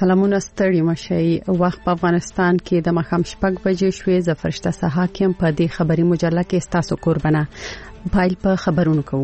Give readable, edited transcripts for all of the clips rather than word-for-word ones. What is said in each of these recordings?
سلامونه ستړي مشي وخت په افغانستان کې د مخام شپږ بجې شوې زفرشته صحاکم په دې خبري مجله کې تاسو قربانه پایل په خبرونو کوو.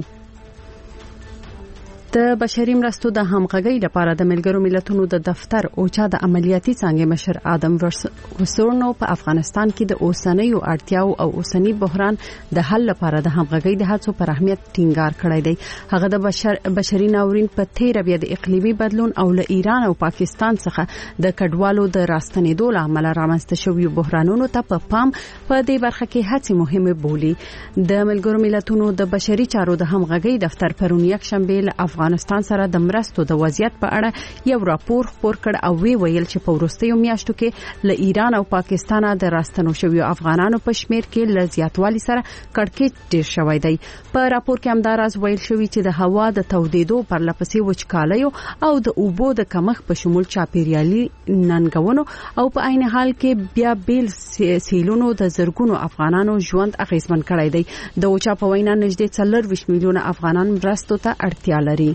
د بشري مرستو د همغږۍ لپاره د ملګرو ملتونو د دفتر اوچا د عملیاتي څانګې مشر آدم وسورنو په افغانستان کې د اوسنیو اړتیاو او اوسنی بحران د حل لپاره د همغږۍ د هڅو پر اهمیت ټینګار کړی دی. هغه د بشري ناورین په تیر بیا د اقلیمي بدلون او له ایران او پاکستان څخه د کډوالو د راستنېدو لامل رامنځته شوی بحرانونو ته په پام په دې برخه کې هڅې مهمه بولي. د ملګرو ملتونو د بشري چارو د همغږۍ دفتر پرون یک شنبه افغانستان سره د مرستو د وضعیت په اړه یو راپور خپور کړ او ویل چې په وروستیو میاشتو کې له ایران او پاکستان د راستنو شویو افغانانو په شمیر کې له زیاتوالي سره کړکېچ ډیر شوی دی. په راپور کې همداراز ویل شوی چې د هوا د تودېدو پر لپسې وچکالیو او د اوبو د کمښت په شمول چاپیریالي ننګونو او په عین حال کې بیا بیل سیلونو د زرګونو افغانانو ژوند اغیزمن کړی دی. د اوچا په وینا نږدې 40 میلیونه افغانان مرستو ته اړتیا لري.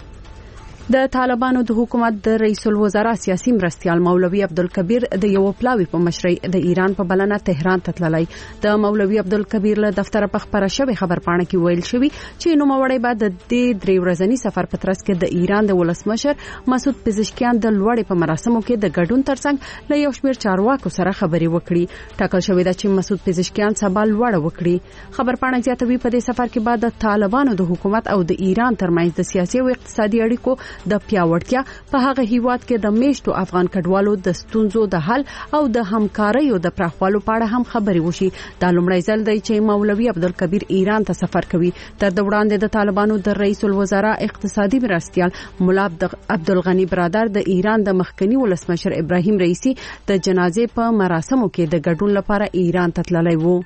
د طالبانو د حکومت د رئیس الوزرا سیاسي مرستيال مولوي عبدالکبیر د یو پلاوی په مشرۍ د ایران په بلنه تهران ته تللی. د مولوي عبدالکبیر له دفتر په خبره شوی خبرپاڼه کې ویل شوی چې نوموړی بعد د دې درې ورځنی سفر په ترڅ کې د ایران د ولسمشر مسعود پزشکیان د لوړې په مراسمو کې د ګډون ترڅنګ له یو شمېر چارواکو سره خبرې وکړي. ټاکل شوی دا چې مسعود پزشکیان سبا لوړ وکړي. خبرپاڼه زیاتوي په دې سفر کې بعد د طالبانو د حکومت او د ایران ترمنځ د سیاسي او اقتصادي اړیکو د پیاوړتیا په هغه هیواد کې د میشتو افغان کډوالو د ستونزو د حل او د همکاریو د پراخوالو په اړه هم خبرې وشي. دا لومړی ځل دی چې مولوي عبدالکبیر ایران ته سفر کوي. تر د وړاندې د طالبانو د رئیس الوزرا اقتصادي مرستيال مولا عبدالغنی برادر د ایران د مخکنی ولسمشر ابراهیم رئیسی د جنازې په مراسمو کې د ګډون لپاره ایران ته تللی وو.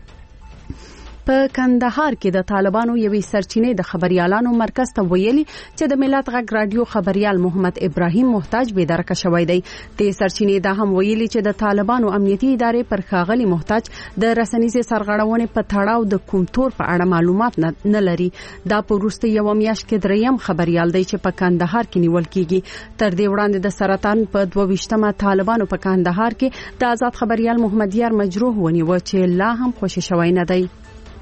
په کندهار کې د طالبانو یوې سرچینې د خبريالانو مرکز ته ویلي چې د ملت غږ رادیو خبريال محمد ابراهیم محتاج بېدرکه شوی دی. د سرچینې دا هم ویلي چې د طالبانو امنیتي ادارې پر ښاغلي محتاج د رسنیزې سرغړونې په تړاو د کوم تور په اړه معلومات نه لري. دا په وروسته یو میاشت کې دریم خبريال دی چې په کندهار کې نیول کیږي. تر دې وړاندې د سرطان په 22مه طالبانو په کندهار کې د آزاد خبريال محمد یار مجروح ونیو چې لا هم خوشی شوی نه دی.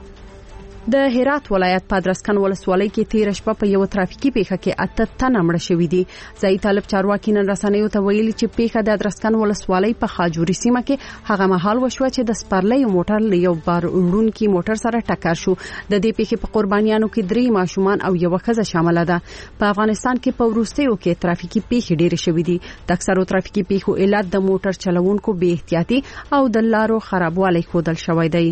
د هرات ولایت په ادرسکن ولسوالۍ کې تیر شپه په یو ترافیکي پیښه کې 8 تنه مړه شوي دي. ځای طالب چارواکي نن رسنیو ته ویلي چې پیښه د ادرسکن ولسوالۍ په خاجوري سیمه کې هغه مهال وشوه چې د سپرلۍ موټر له یو بار وړونکي موټر سره ټکر شو. د دې پیښې په قربانیانو کې 3 ماشومان او یو ښځه شامل ده. په افغانستان کې په وروستیو کې ترافیکي پیښې ډېرې شوې دي. د اکثرو ترافیکي پیښو علت د موټر چلوونکو بې احتیاطي او د لارو خرابوالی ښودل شوی دی.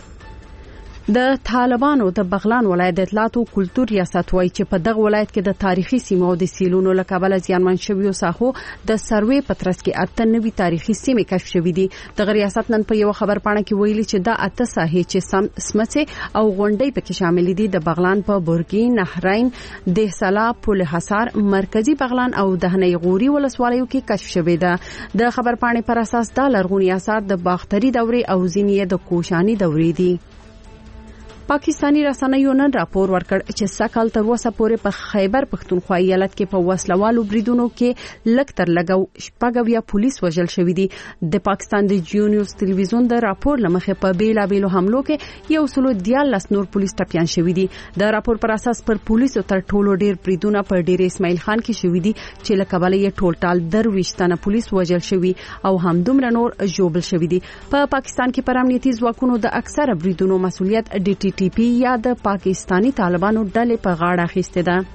د طالبانو د بغلان ولایت د اطلاعات او کلتور ریاست وایي چې په دغه ولایت کې د تاریخي سیمو د سیلونو له کبله زیانمن شویو ساحو د سروې په ترڅ کې 8 نوي تاریخي سیمې کشف شوې دي. د ریاست نن په یو خبرپاڼه کې ویلي چې دا 8 ساحې چې سمڅه او غونډۍ پکې شامل دي د بغلان په بورګي، نهرین، دهسلا، پل حصار، مرکزی بغلان او دهنې غوري ولسوالیو کې کشف شوې ده. د خبرپاڼې پر اساس دا لرغونی آثار د باختري دورې او ځینې د کوشاني دورې دي. پاکستانی رسنیو نن راپور ورکړ چې سکهال تر اوسه پورې په خیبر پښتونخوا ایالت کې په وسلوالو بریدونو کې لږ تر لږه شپږ پولیس وژل شوي دي. د پاکستان د جیو نیوز ټلویزیون د راپور لمخې په بیلابیلو حملو کې 114 نور پولیس ټپیان شوي دي. د راپور پر اساس پر پولیسو تر ټولو ډیر بریدونه په ډیر اسماعیل خان کې شوي دي چې له کبله یې ټول 23 تنه پولیس وژل شوي او همدومره نور ژوبل شوي دي. په پاکستان کې پر امنیتي ځواکونو د اکثره بریدونو مسؤلیت ډي ټي پی یا د پاکستانی طالبانو ډلې په غاړه اخیسته ده.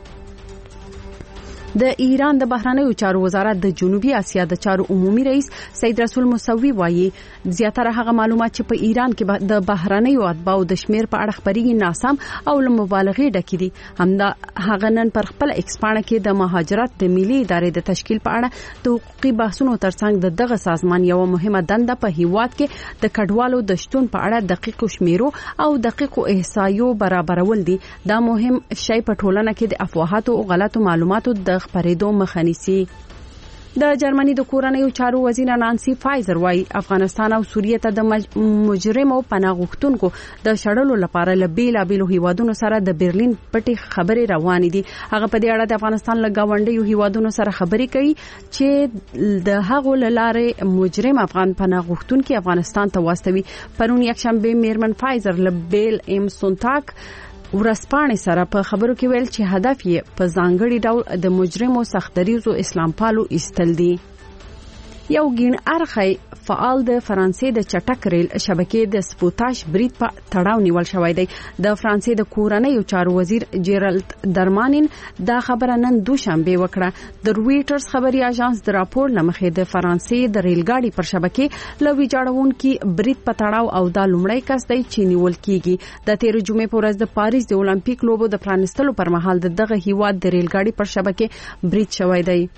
د ایران د بهرنیو چارو وزارت د جنوبي اسیا د چارو عمومي رئیس سید رسول موسوي وایي زیاتره هغه معلومات چې په ایران کې د بهرنیو اتباعو د شمیر په اړه خبري ناسم او له مبالغې ډکې دي. همدا هغه نن پر خپل ایکس پاڼه کې د مهاجرت د ملي ادارې د تشکیل په اړه د حقوقي بحثونو ترڅنګ دغه سازمان یو مهمه دنده په هیواد کې د کډوالو د شتون په اړه دقیق شمیرو او دقیق احصایو برابرول دي. دا مهم شی په ټولنه کې د افواهاتو او غلطو معلوماتو د خبرېدو مخه نیسي. د جرمني د کورنیو چارو وزیر نانسی فایزر وايي افغانستان او سوریه ته د مجرمو پناه غوښتونکو د شړلو لپاره له بیلابېلو هیوادونو سره د برلین پټي خبرې روانې دي. هغه په دې اړه د افغانستان له گاونډیو هیوادونو سره خبرې کوي چې د هغو لاره مجرم افغان پناه غوښتونکي افغانستان ته واستوي. پرون یکشنبه میرمن فایزر له بیل ام سونتاک ورسپانې سره په خبرو کې ویل چې هدف یې په ځانګړي ډول د مجرمو سختدریزو اسلام پالو ایستل دي. یو ګین ارخی فعال د فرانسې د چټک ریل شبکې د سپوتاش برید په تړاو نیول شوی دی. د فرانسې د کورنیو چارو وزیر جیرالد درمانین دا خبره نن دوشنبه وکړه. د رويټرز خبري اژانس د راپور لمخې د فرانسې د ریل ګاډي پر شبکې لوي جوړونکي برید په تړاو او د لومړی کس دی چې نیول کیږي. د 13 جمعې په ورځ د پاریس د اولمپیک لوبو د پرانستلو پر مهال دغه هیواد د ریل ګاډي پر شبکې برید شوی دی.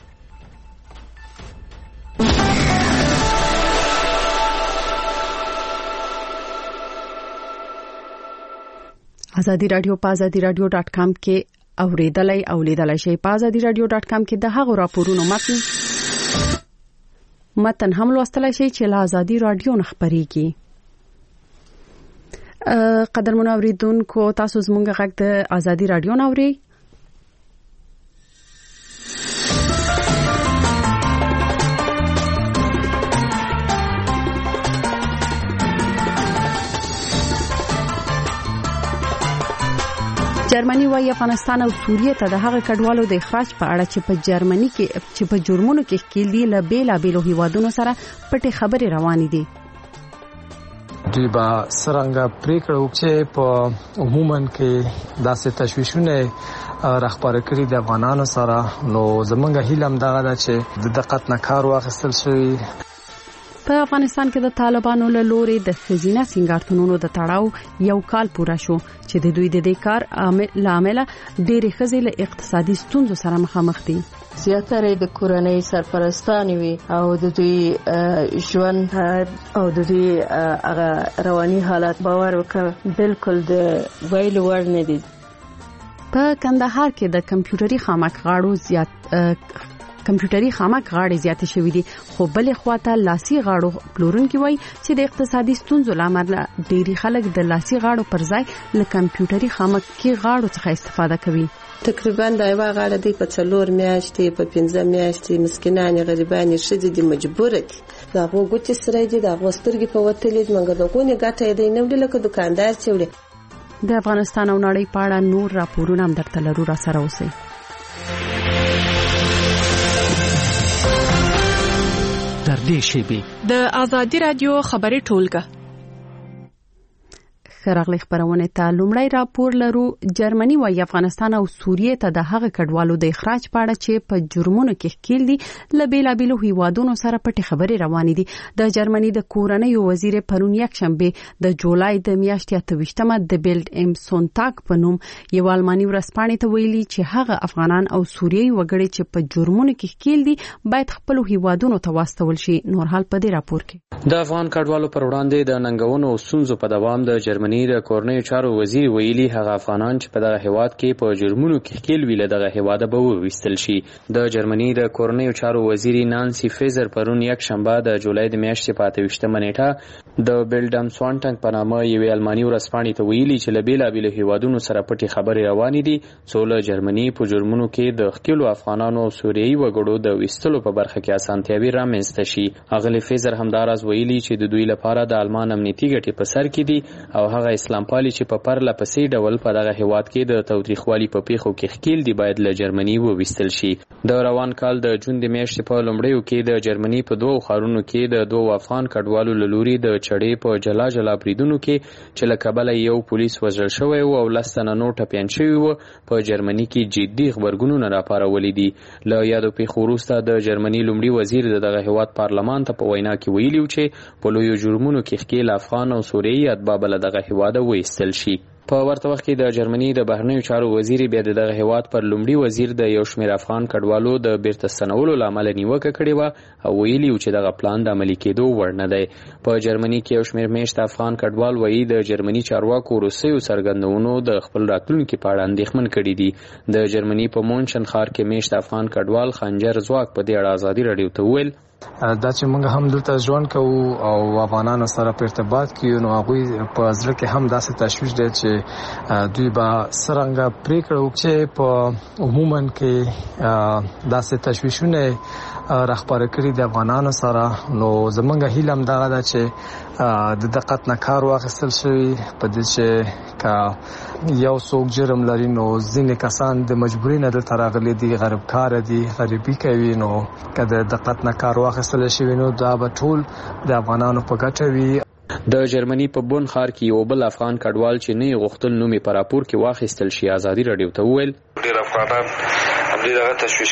ازادي رادیو په azadiiradio.com کې اوریدلای او لیدلای شئ. په azadiiradio.com کې د هغو راپورونو متن هم لوستلای شئ چې له ازادي رادیو نه خبريږي. قدرمن اوریدونکو تاسو زموږ غږ د ازادي رادیو نه اورئ. جرمني وايي افغانستان او سوریه ته د هغه کډوالو د اخراج په اړه چې په جرمني کې چې په جرمونو کې ښکیل دي له بیلابېلو هیوادونو سره پټې خبرې روانې دي. دوی با څنګه پریکړه وکړي په عموما کې داسې تشویشونه راخبره کړی د افغانانو سره. نو زمونږ هیله هم دغه ده چې د دقت نه کار واخیستل شي. په افغانستان کې د طالبانو له لوري د خزینه سنگارتونونو د تړاو یو کال پوره شو چې د دوی د دې کار عامل ډېری خزې له اقتصادي ستونزو سره مخامخ دي. زیاتره د کورنۍ سرپرستان وي او د دوی ژوند او د دوی هغه رواني حالت باور وکړ بالکل د ویلو وړ نه دي. په کندهار کې د کمپیوټري خامک غاړې زیاتې شوې دي، خو بلې خواته لاسي غاړو پلورونکي وایي چې د اقتصادي ستونزو لامل ډېری خلک د لاسي غاړو پر ځای له کمپیوټري خامکي غاړو څخه استفاده کوي. تقریبا دا یو غاړه دی په 4 میاشتې په 15 میاشتې مسکینان غریبان شې دي مجبور دي دا غوږی سره دي دا غوسترګي په وتلې منګه د غونې ګټه دی نو لکه دکاندار چوړي. د افغانستان او نړۍ په اړه نور راپورونه هم درته لرو، را سره اوسئ. در دې شیبې د ازادي رادیو خبري ټولګه خراغلی خبرونه ته لومړی راپور لرو. جرمني وايي افغانستان او سوریه ته د هغه کډوالو د اخراج په اړه چې په جرمونو کې ښکیل دي له بیلابېلو هیوادونو سره پټې خبرې روانې دي. د جرمني د کورنیو وزیر پرون یکشنبه د جولای د میاشتې 28مه د بیلډ ام سونتاک په نوم یو آلماني ورسپانې ته ویلي چې هغه افغانان او سوریایي وګړي چې په جرمونو کې ښکیل دي باید خپل هیوادونو ته واستول شي. نور حال په دې راپور کې د افغان کډوالو پر وړاندې د ننګونو او ستونزو په دوام د جرمني د کورنیو چارو وزیر ویلي هغه افغانان چې په دغه هیواد کې په جرمونو کې ښکیل وي له دغه هیواده به وویستل شي. د جرمني د کورنیو چارو وزیر نانسی فیزر پرون یکشنبه د جولای د میاشتې په 28مه نیټه د بیلډم سوانټنګ په نامه یوې آلماني ورځپاڼې ته ویلي چې له بیلابېلو هیوادونو سره پټې خبرې روانې دي څو له جرمني په جرمونو کې د ښکیلو افغانانو او سوریایي وګړو د ویستلو په برخه کې اسانتیاوې رامنځته شي. اغلې فیزر همداراز ویلي چې د دوی لپاره د آلمان امنیتي ګټې په سر کې دي او هغه اسلام پالي چې په پرله پسې ډول په دغه هیواد کې د تاوتریخوالي په پیښو کې ښکیل دي باید له جرمني وویستل شي. د روان کال د جون د میاشتې په لومړیو کې د جرمني په 2 ښارونو کې د 2 افغان کډوالو له لوري د چړې په جلا بریدونو کې چې له کبله یو پولیس وژل شوی او 10 تنه نور ټپیان شوي وو په جرمني کې جدي خبرګونونه راپارولي دي. له یادو پیښو وروسته د جرمني لومړي وزیر دغه هیواد پارلمان ته په وینا کې ویلي چې په لویو جرمونو کې ښکیل افغان او سوریایي اتباع له دغه هیواده وایستل شي. په ورته وخت کې د جرمني د بهرنیو چارو وزیر بیا دغه هیواد پر لومړي وزیر د یو شمېر افغان کډوالو د بیرته ستنولو لامل نیوکه کړې و او ویلي چې دغه پلان د عملي کېدو وړ نه دی. په جرمني کې یو شمېر میشت افغان کډوال وایي د جرمني چارواکو وروستیو څرګندونو د خپل راتلونکي په اړه اندېښمن کړي دي. د جرمني په مونشن ښار کې میشت افغان کډوال خنجر ځواک په دې اړه ازادي راډیو ته وویل دا چې موږ هم دلته ژوند کوو او افغانانو سره په ارتباط کې نو هغه په ځل کې هم داسې تشویش دی چې دوی به څنګه پریکړه وکړي په عموما کې داسې تشویشونه راخبره کړي د افغانانو سره. نو زمونږ هیله هم دا ده چې د دقت نه کار واخیستل شي په دې چې کا یو څوک جرم لري نو ځینې کسان د مجبورۍ نه دلته راغلي دي غریب کار دي غریبي کوي نو کله دقت نه کار واخیستل شي نو دا به ټول د افغانانو په ګټه وي. د جرمني په بون ښار کې یو بل افغان کډوال چې نه غوښتل نومي په راپور کې واخیستل شي ازادي راډیو ته وویل ډېر افغانان همدې دغه تشویش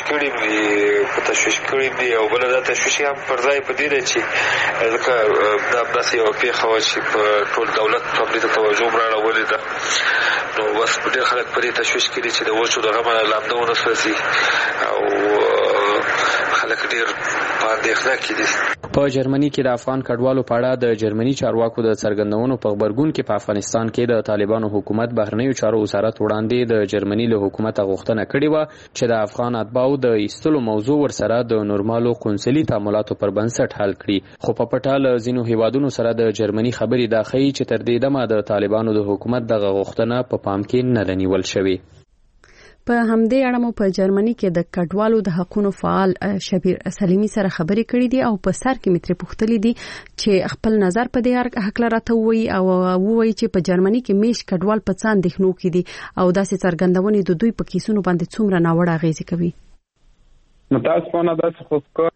کړي دي او بل دا تشویش هم پر ځای په دې دی چې ځکه دا داسې یوه پېښه وه چې په ټول دولت همدې ته توجه هم راړولې ده نو بس ډېر خلک په دې تشویش کړي چې د وچو د غمه لامده ونه سوځي او خلک ډېر په اندېښنه کې دي. په جرمني کې د افغان کډوالو په اړه د جرمني چارواکو د څرګندونو په خبرګون کې په افغانستان کې د طالبانو حکومت بهرنیو چارو وزارت وړاندې د جرمني له حکومت غوښتنه کړې و چې د افغان اتباعو د ایستلو موضوع ورسره د نورمالو قونسلي تعاملاتو پر بنسټ حل کړي. خو په پټه له ځینو هیوادونو سره د جرمني خبرې دا ښیي چې تر دې دمه د طالبانو د حکومت دغه غوښتنه په پام کې نه ده نیول شوې. په همدې اړه مو په جرمني کې د کډوالو د حقوقو فعال شبیر سلیمی سره خبرې کړې دي او په سر کې متر پوښتلې دي چې خپل نظر په دې حق لرته وي او وایي چې په جرمني کې میش کډوال په څان دښنو کې دي او داسې څرګندونې د دوی په کیسونو باندې څومره ناوړه اغیزه کوي. متاسفانه داسې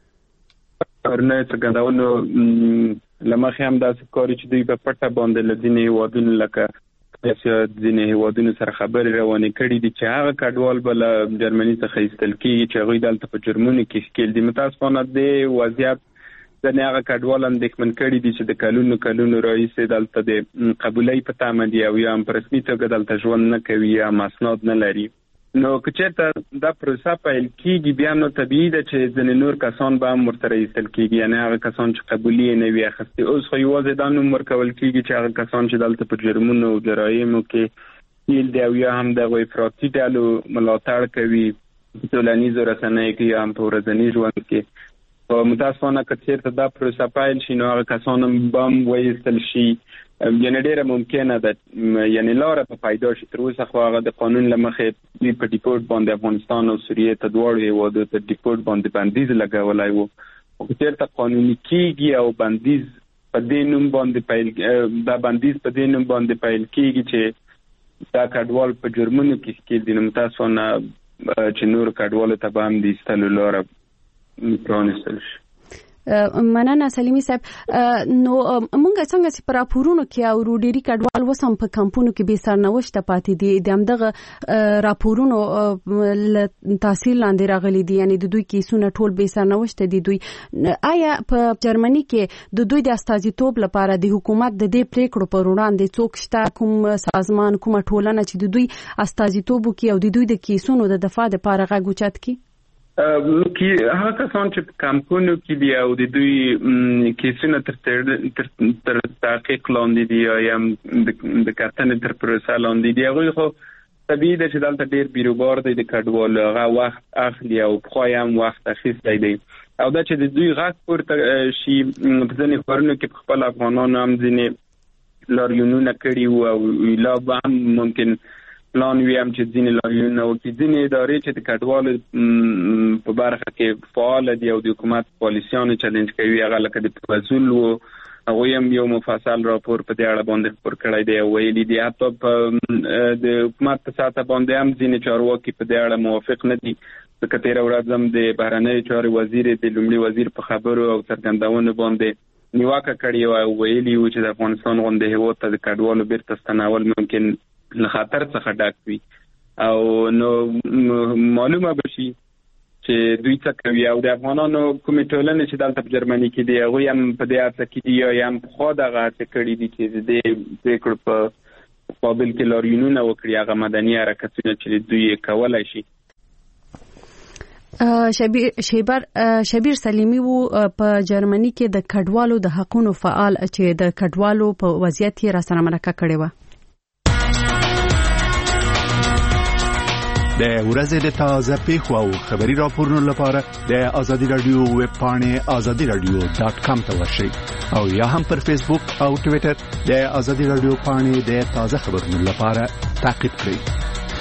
خودکار نه څرګندونو لمخې هم داسې کاری چې دوی په پټه باندې لدینې هیوادونو لکه ځینې هیوادونو سره خبرې روانې کړي دي چې هغه کډوال بل جرمني څخه ایستل کیږي چې هغوی دلته په جرمني کې ښکېل دي. متاسفانه د وضعیت ځینې هغه کډوال اندېښمن کړي دي چې د کلونو راهیسې دلته د قبولۍ په تمه دي او یا هم په رسمي توګه دلته ژوند نه کوي یا اسناد نه لري. نو که چېرته دا پروسه پیل کیږي بیا نو طبیعي ده چې ځینې نور کسان به هم ورسره ایستل کیږي یعنې هغه کسان چې قبولي یې نه وي اخیستې. اوس خو یوازې دا نوم ورکول کیږي چې هغه کسان چې دلته په جرمونو او جرایمو کې ښکېل دي او یا هم دغو افراطي ډلو ملاتړ کوي په ټولنیزو رسنیو کې یا هم په ورځني ژوند کې. متاسفانه که چېرته دا پروسه پیل شي نو هغه کسان به هم وایستل شي یعنې ډېره ممکنه ده یعنې لاره به پیدا شي. تر اوسه خو هغه د قانون له مخې په ډیپورټ باندې افغانستان او سوریې ته دواړو هیوادو ته ډیپورټ باندې بندیز لګولی و. خو که چېرته قانوني کېږي او بندیز په دې نوم باندې دا بندیز په دې نوم باندې پیل کېږي چې دا کډوال په جرمونو کې ښکېل دي نو متاسفانه چې نور کډوالو ته به هم د ایستلو لاره پرانیستل شي. مننه سلیمی صاحب. نو مونږ څنګه چې پر راپورونو کې او ډېری کډوال وسم په کمپونو کې به سرنوشت پاتې دي د همدغه راپورونو تحصیل لاندې راغلي دي یعنی د دوی کیسونه ټول به سرنوشت دي. دوی آیا په جرمني کې د دوی د استازیتوب لپاره د حکومت د دې پریکړو پر وړاندې څوک شته کوم سازمان کومه ټولنه چې د دوی استازیتوب کوي او د دوی د کیسونو د دفاع لپاره غږ اوچت کوي؟ هغه کسان چې په کمپونو کې دي او د دوی کیسونه تر تحقیق لاندې دي یا د کتنې تر پروسه لاندې دي هغوی خو طبیعي ده چې دلته ډېر بیروبار دی د کډوالو هغه وخت اخلي او پخوا یې هم وخت اخیستی دی او دا چې د دوی غږ پورته شي په ځینې ښارونو کې په خپل افغانانو هم ځینې لاریونونه کړي وو او لا به هم ممکن پلان وي هم چې ځینې لاریونونه وکړي. ځینې ادارې چې د کډوالو په برخه کې فعاله دي او د حکومت پالیسیانو چلنج کوي هغه لکه د پوزول و هغوی هم یو مفصل راپور په دې اړه باندې خپور کړی دی او ویلي دي حتی په د حکومت په سطحه باندې هم ځینې چارواکي په دې اړه موافق نه دي. ځکه تېره ورځ هم د بهرنیو چارو وزیر د لومړي وزیر په خبرو او څرګندونو باندې نیوکه کړې وه او ویلي وو چې د افغانستان غوندې هېواد ته د کډوالو بیرته ستنول ممکن له خطر څخه ډک وي او نو معلومه بشي چې دوی څه کوي او د افغانانو کومې ټولنې چې دلته په جرمني کې دي هغوی هم په دې هڅه کې دي یا هم پخوا دغه هڅې کړي دي چې د دې پرېکړو په مقابل کې لاریونونه وکړي، هغه مدني حرکتونه چې دوی کولای شي. شبیر سلیمی وو په جرمني کې د کډوالو د حقوقو فعال چې د کډوالو په وضعیت را سره مرکه کړې و. د ورځې د تازه پیښو او خبري راپورونو لپاره د آزادي رادیو ویب پاڼې azadiradio.com ته ورشئ او یا هم پر فیسبوک او ټوئیټر د آزادي رادیو پاڼې د تازه خبرونو لپاره تعقیب کړئ.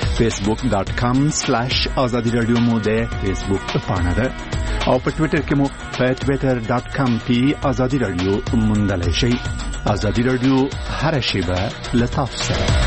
facebook.com/azadiradio مو د فیسبوک پاڼه ده او په ټوئیټر کې مو په twitter.com کې آزادي رادیو موندلای شئ. آزادي رادیو هر شیبه له تاسو سره.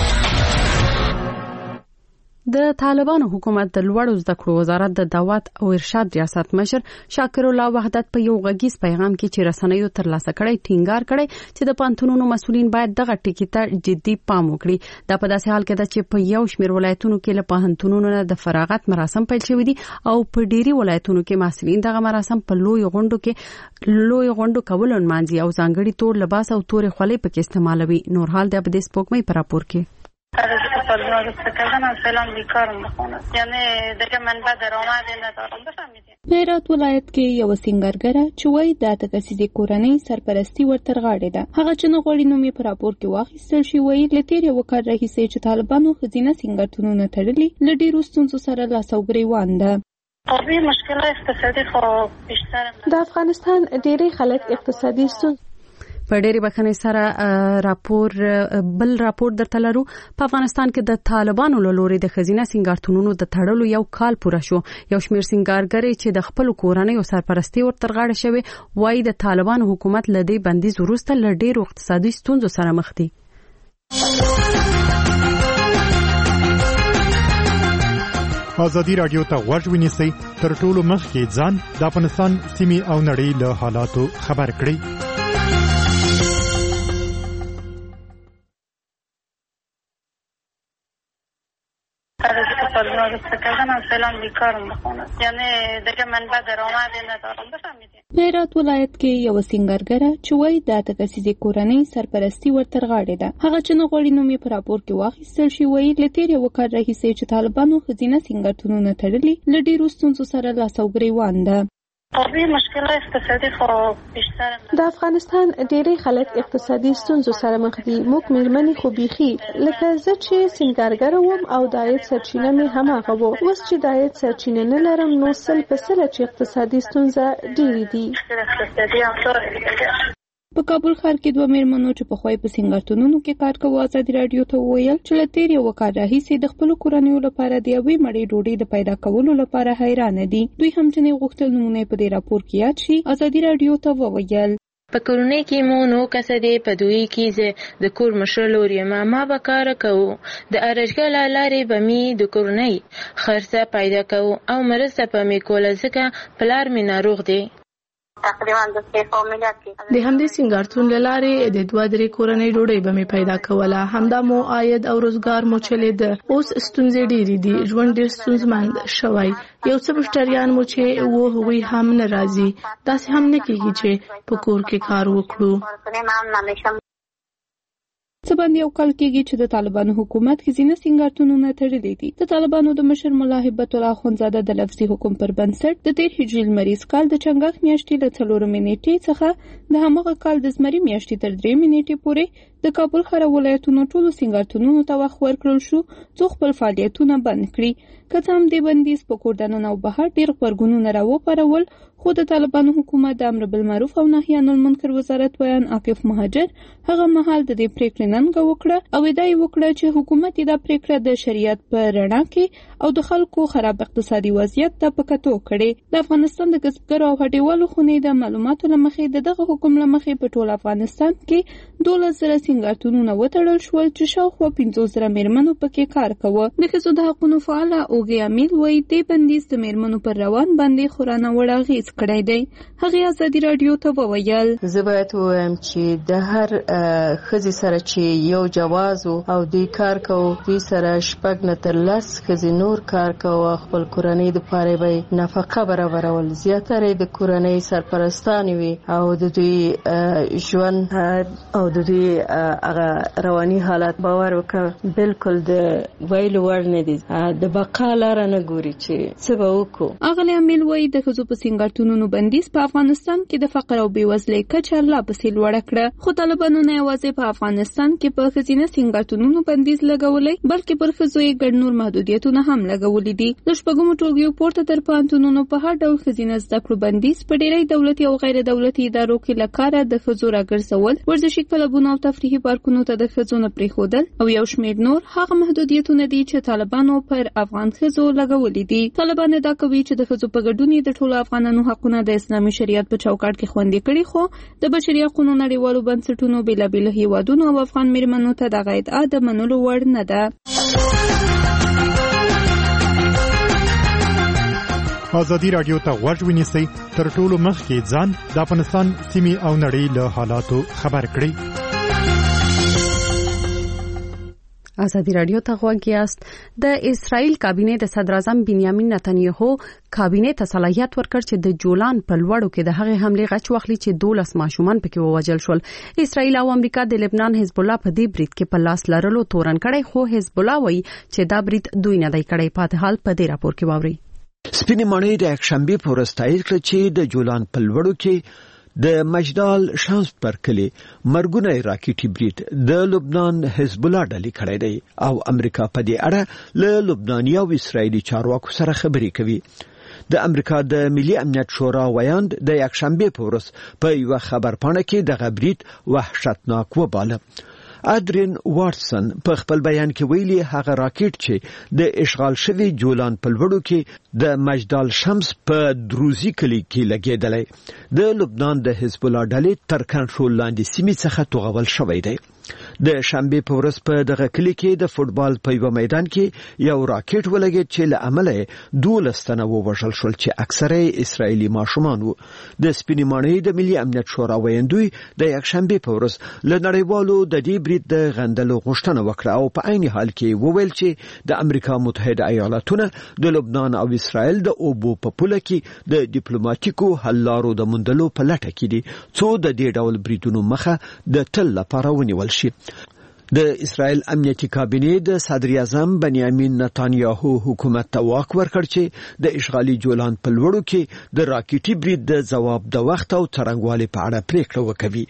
د طالبانو حکومت د لوړو زده کړو وزارت د دعوت او ارشاد ریاست مشر شاکر الله وحدت په یو غږیز پیغام کې چې رسنیو ترلاسه کړی ټینګار کړی چې د پانتونونو مسولین باید دغه ټکی ته جدي پام وکړي. دا په داسې حال کې ده چې په یو شمېر ولایتونو کې له پانتونونو نه د فراغت مراسم پیل شوي دي او په ډېری ولایتونو کې محصلین دغه مراسم په لوی غونډو کولو نمانځي او ځانګړي تور لباس او تورې خولۍ پکې استعمالوي. نور حال د ابدي سپوږمۍ پر راپور کې هرات ولایت کې یو سنگرګره چې وای د تاسیسي کورنۍ سرپرستی ورتر غاړه ده. هغه چې نو غوړي نومي پر راپور کې واخیستل شي وای لتیر یو کار راهیسي چې طالبانو خزینه سنگرتونونه تړلي لډي روستونڅو سره لاسوګري وانده. د افغانستان ډېری خلک اقتصادي ستونزې په ډېری بخښنې سره بل راپور درته لرو. په افغانستان کې د طالبانو له لوري د خزینه سنگارتونونو د تړلو یو کال پوره شو. یو شمېر سنگارګرې چې د خپل کورنۍ او سرپرستی ورتر غاړه شوی وایي د طالبانو حکومت له دې بندیز وروسته له ډېرو اقتصادي ستونزو سره مخ دي. آزادي رادیو ته غوږ ونیسئ، تر ټولو مخکې ځان د افغانستان سیمې او نړۍ له حالاتو خبر کړئ. هرات ولایت کې یو سنگرګره چې وای د تاسیسي کورنۍ سرپرستی ورتر غاړه ده. هغه چې نو غوړي نومي پر راپور کې واخیستل شي وای لتیر یو کار راهیسي چې طالبانو خزینه سنگرتونونه تړلي لډي روستونڅو سره لاسوګري وانده. د افغانستان ډېری خلک اقتصادي ستونزو سره مخ دي. موږ مېرمنې خو بيخي لکه زه چې سنگارګره وم او د عاید سرچینه مې هماغه وو. اوس چې د عاید سرچینه نه لرم نو سل په سله چې اقتصادي ستونزه ډېرې دي. په کابل ښار کې دوه مېرمنو چې په خوای په سنگارتونونو کې کار کوي آزادي رادیو ته وویل چې لتیر یو کار راهیسي د خپل کورنیو لپاره د یوې مړۍ ډوډۍ د پیدا کولو لپاره حیران دي. دوی هم چې غوښتل نمونه په دې راپور کې یاد شي. آزادي رادیو ته وویل په کورنۍ کې مو نو کسه دې په دوی کې د کور مشر لوري ما به کار کوو د ارشګل لارې به می د کورنۍ خرڅه پیدا کوو او مرسته په می کوله ځکه پلار می ناروغ دی. تقریبا د همدې سنگارتون لاره د دوه درې کورنۍ ډوډۍ به می پیدا کوله. همدا مو عاید او روزګار مو چلید. اوس ستونزې ډېرې دي، ژوند ډېر ستونزمند شوی. یو څه مشتریان مو چې هغوی هم ناراضي. داسې هم نه کیږي چې په کور کې کار وکړو. څه باندې یو کال کېږي چې د طالبانو حکومت خزینه سنگارتونونه تړلي دي. د طالبانو د مشر مولا هبت الله اخوندزاده د لفظي حکم پر بنسټ د 13 هجري لمریز کال د چنګاښ میاشتې له 4 نیټې څخه د همغه کال د زمري میاشتې تر 3 نیټې پورې د کابل ښار ولایتونو ټولو سنگارتونونو ته وخت ورکړل شو څو خپل فعالیتونه بند کړي. که څه هم دې بندیز په کور دننه او بهر ډېر غبرګونونه راوپارول، خو د طالبانو حکومت د امر بالمعروف او نهي عن المنکر وزارت ویان عاقف مهاجر هغه مهال د دې پریکړې ننګه وکړه او ادعا یې وکړه چې حکومت دا پریکړه د شریعت په رڼا کې او د خلکو خراب اقتصادي وضعیت ته په کتو کړي. د افغانستان د کسبګرو او هډیوالو خونې د معلوماتو لمخې دغه حکم لمخې په ټول افغانستان کې 12,000 سنگارتونونه وتړل شول چې شاوخوا 15,000 مېرمنو پکې کار کوه. د ښځو د حقونو فعاله اوږې امیل وایي دې بندیز د مېرمنو پر روان باندې خورانه وړ اغېز موقوف کړی دی. هغه ازادي رادیو ته وویل زه باید وایم چې د هر خزي سره چې یو جواز او دوی کار کوي دوی سره شپږ نه تر 10 خزي نور کار کوي خپل کورنۍ د پاره به نفقه برابرول زیاتره د کورنۍ سرپرستان وي او د دوی ژوند او د دوی هغه رواني حالت باور وکړه بالکل د ویلو ور نه دي د بقا لار نه ګوري چې څه به وکړو. اغلی امیل وایي د ښځو په سینګارتونونو بندیز په افغانستان کې د فقر او بېوزلۍ کچه لا پسې لوړه کړه. خو طالبانو نه یوازې په افغانستان کې په ښځینه سینګارتونونو بندیز لګولی بلکې پر ښځو یې ګڼ نور محدودیتونه هم لګولي دي. د شپږمو ټولګیو پورته تر پوهنتونونو په هر ډول ښځینه زده کړو بندیز په ډېری دولتي او غیر دولتي ادارو کې له کاره د ښځو راګرځول ورزشي کلبونو او تفریحي پارکونو ته د ښځو نه پرېښودل او یو شمېر نور هغه محدودیتونه دي چې طالبانو پر افغان ښځو لګولي دي. طالبان دا کوي چې د ښځو په ګډون د ټولو افغانانو حقونه د اسلامي شریعت په چوکاټ کې خوندي کړي خو د بشري حقوقو نړیوالو بنسټونو بېلابېلو هیوادونو او افغان میرمنو ته دغه ادعا د منلو وړ نه ده. ازادي رادیو ته غوږ ونیسئ تر ټولو مخکې ځان د افغانستان سیمې او نړۍ له حالاتو خبر کړئ. ازادي رادیو ته غوږ یاست. د اسرائیل کابینه د صدر اعظم بنیامین نتنیاهو کابینه ته صلاحیت ورکړ چې د جولان په لوړو کې د هغې حملې غچ واخلي چې 12 ماشومان پکې ووژل شول. اسرائیل او امریکا د لبنان حزب الله په دې برید کې په لاس لرلو تورن کړي خو حزب الله وایي چې دا برید دوی نه دی کړی. پاتې حال په دې راپور کې واوري. سپینې ماڼۍ د یکشنبې په ورځ تایید کړ چې د جولان په لوړو کې د مجدال شمس پر کلی مرګونه راکټي برید د لبنان حزب الله ډلې کړی دی او امریکا په دې اړه له لبناني او اسرایلی چارواکو سره خبرې کوي. د امریکا د ملي امنیت شورا ویاند د یکشنبې په ورځ په یو خبرپاڼه کې د برید وحشتناک وباله. ادرین واتسن په خپل بیان کې ویلي هغه راکټ چې د اشغال شوی جولان په لوړو کې د مجدال شمس په دروزی کلی کې لګیدلی د لبنان د حزب الله ډلې تر کنټرول لاندې سیمې څخه توغول شوی دی. د شنبه په ورځ په دغه کلی کې د فوتبال په یو میدان کې یو راکټ ولګید چې له امله 12 تنه ووژل شول چې اکثره اسرایلی ماشومان وو. د سپینې ماڼۍ د ملي امنیت شورا ویاندوی د یکشنبه په ورځ له نړیوالو د دې برید د غندلو غوښتنه وکړه او په عین حال کې وویل چې د امریکا متحده ایالاتونه د لبنان او اسرائیل د اوبو په پوله کې د ډیپلوماټیکو حل لارو د موندلو په لټه کې دي څو د دې ډول بریدونو مخه د تل لپاره ونیول شي. د اسرائیل امنیتي کابینه د صدر اعظم بنیامین نتانیاهو حکومت ته واک ورکړ چې د اشغالي جولان په لوړو کې د راکټي برید د جواب د وخت او څرنګوالي په اړه پریکړه وکوي.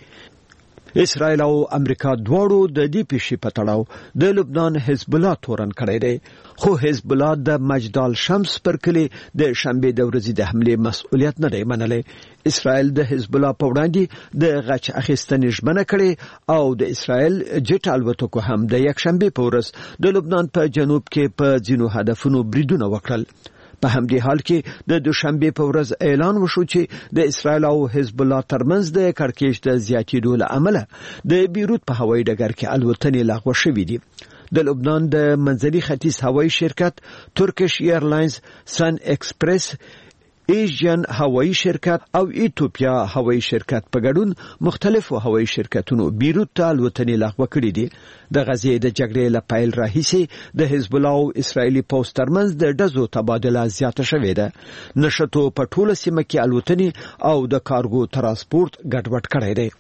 اسرائیل او امریکا دواړو د دې پیښې په تړاو د لبنان حزب الله تورن کړی دی خو حزب الله د مجدال شمس پر کلی د شنبه د ورځې د حملې مسؤلیت نه دی منلی. اسرائیل د حزب الله په وړاندې د غچ اخیستنې ژمنه کړې او د اسرائیل جټ الوتکو هم د یکشنبه په ورځ د لبنان په جنوب کې په ځینو هدفونو بریدونه وکړل. په همدې حال کې د دوشنبه په ورځ اعلان وشو چې د اسرائیل او حزب الله ترمنځ د کړکېچ د زیاتېدو له امله د بیروت په هوایي ډګر کې الوتنې لغوه شوې دي. د لبنان د منځني ختیځ هوایي شرکت ترکیش ایرلاینز، سن ایکسپریس، ایجین هوایي شرکت او ایتوپیا هوایي شرکت په ګډون مختلفو هوایي شرکتونو بیروت ته الوتنې لغوه کړې دي. د غزې د جګړې له پیل راهیسې د حزب الله او اسرایلی پوځ ترمنځ د ډزو تبادله زیاته شوې ده. نشټو په ټوله سیمه کې الوتنې او د کارګو ترانسپورت ګډوډ کړی دی.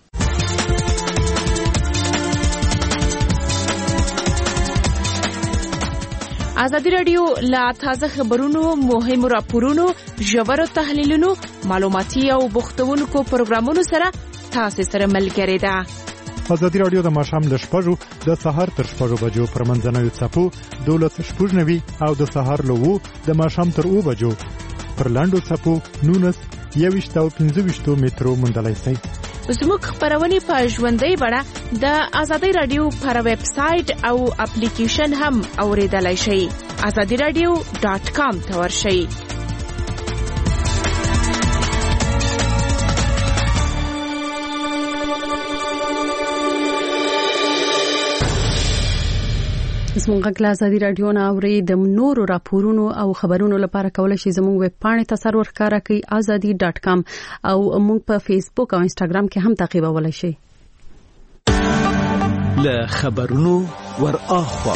ازادي رادیو لا تازه خبرونو، مهمو راپورونو، ژورو تحلیلونو، معلوماتي او بوختونکو پروګرامونو سره تاسو سره ملګری ده. ازادي رادیو د ماښام له 6 د سهار تر 6 بجو پر منځنوي څپو 12:90 او د سهار له 2 د ماښام تر 2 بجو پر لاندو څپو 19 او 25 مترو موندلای شئ. زموږ خبرونه په ژوندۍ بڼه د ازادي رادیو پر ویب سټ او اپلیکیشن هم اوریدلای شئ. azadiradio.com ته ورشئ. زموږ غږ آزادي رادیو نه اوري د نورو راپورونو او خبرونو لپاره کولای شئ زموږ ویب پاڼه تصور ښکارا کوي azadi.com او موږ په فیسبوک او انسټاګرام کې هم تعقیبولای شئ. له خبرونو ور اخوا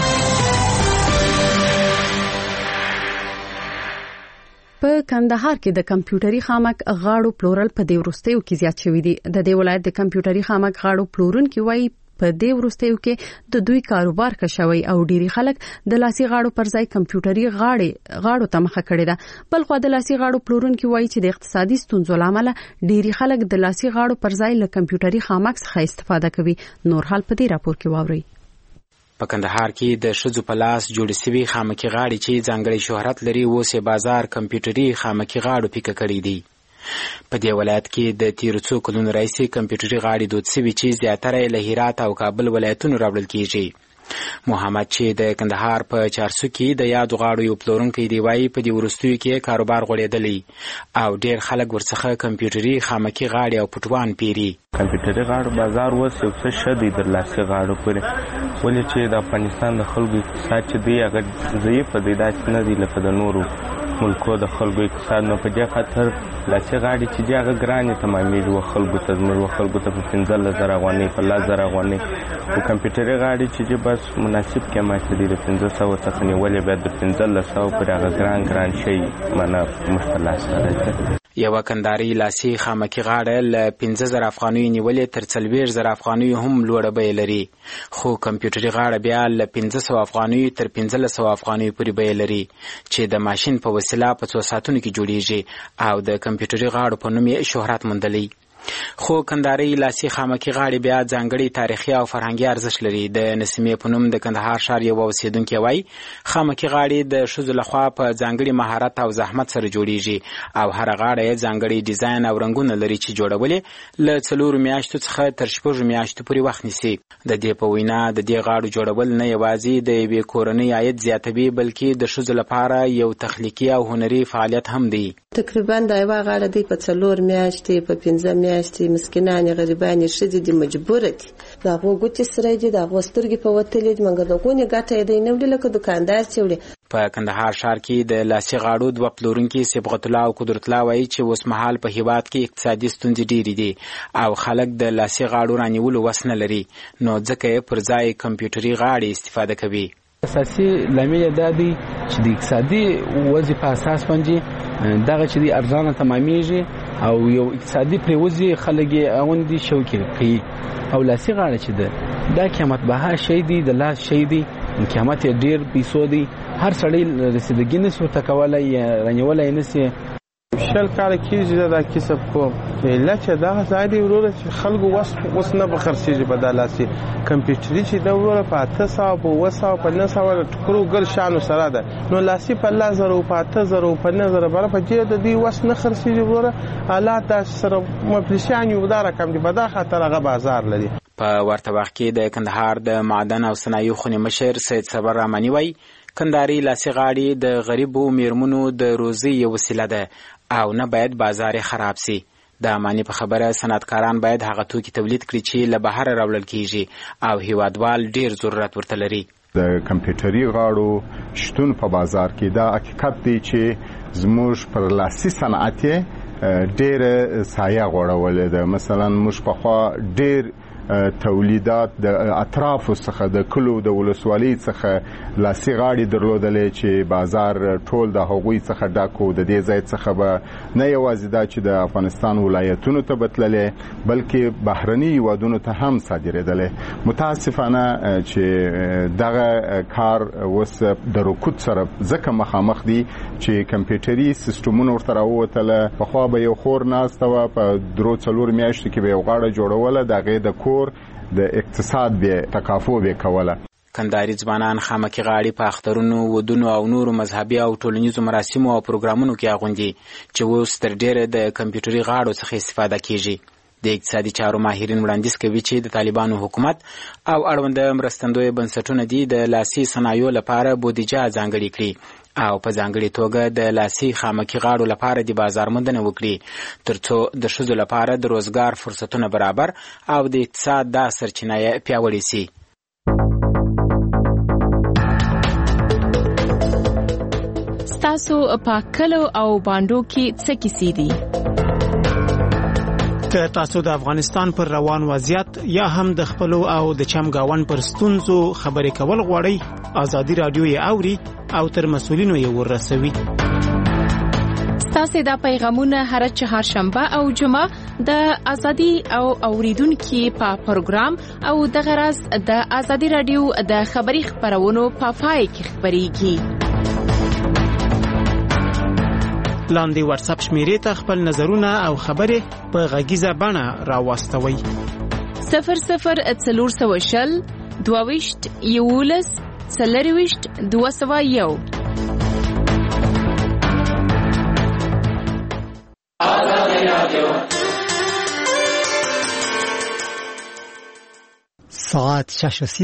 په کندهار کې د کمپیوټري خامک غاړو پلورل په دې وروستیو کې زیات شوی دی. د دې ولایت د کمپیوټري خامک غاړو پلورونکو وایي په دې وروستیو کې د دوی کاروبار کشوي او ډيري خلک د لاسي غاړو پر ځای کمپیوټري غاړو ته مخه کړي ده. بل خو د لاسي غاړو پلورونکو وایي چې د اقتصادي ستونزو لامل ډيري خلک د لاسي غاړو پر ځای له کمپیوټري خامک څخه استفاده کوي. نور حال په دې راپور کې واوري. په کندهار کې د شذو په لاس جوړ شوی خامکي غاړي چې ځانګړی شهرت لري اوسه بازار کمپیوټري خامکي غاړو پیک کړی دی. په دې ولایت کې د تیر څو کلونو راځي کمپیوټري غاړي دود سوي چې زیاتره له هرات او کابل ولایتونو راوړل کیږي. محمد چې د کندهار په 400 کې د یاد غاړو یو پلورونکی دی وایي په دې ورستیو کې کاروبار غوړېدلی او ډېر خلک ورڅخه کمپیوټري خامکي غاړي او پټوان پیری. کمپیوټري غاړو بازار وس یو څه شدي د لاسي غاړو پورې ولې چې د افغانستان د خلکو اقتصاد چې دی هغه ضعیف دی داسې نه دی لکه د نورو ملکو د خلکو اقتصاد نو په دې خاطر لاسي غاړي چې هغه ګرانې تمامېږي او خلکو ته زموږ خلکو ته په 15,000 افغانۍ په 10,000 افغانۍ او کمپیوټري غاړي چې بس مناسب قیمت دی د 1500 څخه نیولې به د 1500 پر هغه ګران شي معنا مشکلات سره. یو کندهاري لاسي خامکي غاړه ل 15000 افغانۍ نیولې تر 40,000 افغانۍ هم لوړه بیه لري خو کمپیوټري غاړه بیا ل 500 افغانۍ تر 1500 افغانۍ پورې بیه لري چې د ماشين په وسیله په 2 ساعتونو کې جوړیږي او د کمپیوټري غاړو په نوم یې شهرت موندلی. خو کندهاري لاسي خامکي غاړي بیا ځانګړي تاریخي او فرهنګي ارزښت لري. د نسیمې په نوم د کندهار ښار یو اوسیدونکو وایي خامکي غاړي د شذو لخوا په ځانګړي مهارت او زحمت سره جوړیږي او هر غاړه ځانګړي ډیزاین او رنگونه لري چې جوړولې له 4 میاشتو څخه تر 6 میاشتو پورې وخت نیسي. د دې په وینا د دې غاړو جوړول نه یوازې د یوې کورنۍ عاید زیاتوي بلکې د شذو لپاره یو تخلیقي او هنري فعالیت هم دی. تقریبا دا یو غاړه دی په 4 میاشتې په 15 میاشتې مسکینان غریبان شدي دي مجبور دي دا وګورئ سره دي دا وسترګي په وتلې منګه د غونې ګټه دی نو لکه دکاندار چولې. په کندهار ښار کې د لاسي غاړو د پلورونکو صبغت الله او قدرت الله وایي چې اوس مهال په هیواد کې اقتصادي ستونزې ډېرې دي او خلک د لاسي غاړو رانیولو وس نه لري نو ځکه پر ځای کمپیوټري غاړي استفاده کوي. اساسي لامل دا دی چې د اقتصادي وضع په اساس باندې دغه چې د ارزانه تمامېږي او یو اقتصادي پریوزي خلک اوندي شوکي کوي او لاسي غاړه چې ده دا قیمت بها شي دی د لاس شي دی قیمت ډیر پیسو دی هر سړی رسیدګی نسو تکولای رانیولای نسی شل کال کېږي دا کسب کوم لکه دا ځای وروره چې خلکو وس نه بخرسيږي په دالاسي کمپیوټري چې دا وروره په 800 په 900 په 900 ټکرو ګر شانو سره ده نو لاسي په 1000 په 8000 په 9000 بره په دې د دې وس نه خرسيږي وروره حالات سره مفلسان یو دا رقم دی په دا خاطر هغه بازار لري. په ورته وخت کې د کندهار د معدن او صنایع خونې مشر سید صبر رحماني وایي کندهاري لاسي غاړي د غریبو میرمنو د روزي یو وسیله ده او نه باید بازار خراب سي. د معنی په خبره صنعتکاران باید هغه توکي تولید کړي چې له بهر راوړل کیږي او هیوادوال ډیر ضرورت ورته لري. د کمپیوټري غاړو شتون په بازار کې دا حقیقت دی چې زموږ پر لاسي صنعت ډیر سایه غوړولې ده. مثلا موږ په خوا ډیر تولیدات د اطراف څخه د کلو د ولسوالۍ څخه لاسي غاړي درلودلې چې بازار ټول د هغوی څخه ډاکو د دې ځای څخه به نه یوازې دا چې د افغانستان ولایتونو ته بتللې بلکې بهرني هیوادونو ته هم صادرېدلې. متاسفانه چې دغه کار اوس د رکود سره ځکه مخامخ دي چې کمپیوټري سیستمونه ورته راووتله. پخوا به یو خور ناسته وه په 3-4 میاشتو کې به یو غاړه جوړوله د هغې د د اقتصاد به تکافو به کوله. کندهاري ځوانان خامکي غاړي په اخترونو ودونو او نورو مذهبي او ټولنیزو مراسمو او پروګرامونو کې اغوندي چې اوس تر ډیره د کمپیوټري غاړو څخه استفاده کیږي. د اقتصادي چارو ماهرین وړاندیز کوي چې د طالبانو حکومت او اړوند مرستندوی بنسټونه دي د لاسي صنایعو لپاره بودیجه ځانګړې کړي او په ځانګړي توګه د لاسي خامکي غاړو لپاره د بازار موندنه وکړي ترڅو د ښځو لپاره د روزګار فرصتونه برابر او د اقتصاد د سرچینې پیاوړې شي. ستاسو په کلو او باندو کې څه کیسې دي؟ که تاسو د افغانستان پر روان وضعیت یا هم د خپلو او د چمګاون پر ستونزو خبرې کول غواړئ، ازادي رادیو یې اوري او تر مسؤلینو یې ورسوي. تاسو دا پیغامونه هر چهارشنبه او جمعه د ازادي او اوریدونکو په پروګرام او د غرض د ازادي رادیو د خبري خبرونو په پای کې خبريږي. لاندې واتس اپ شمیرې ته خپل نظرونه او خبرې په غږیزه بڼه راوستوي. 0040 22 یولس 40 201. ساعت 6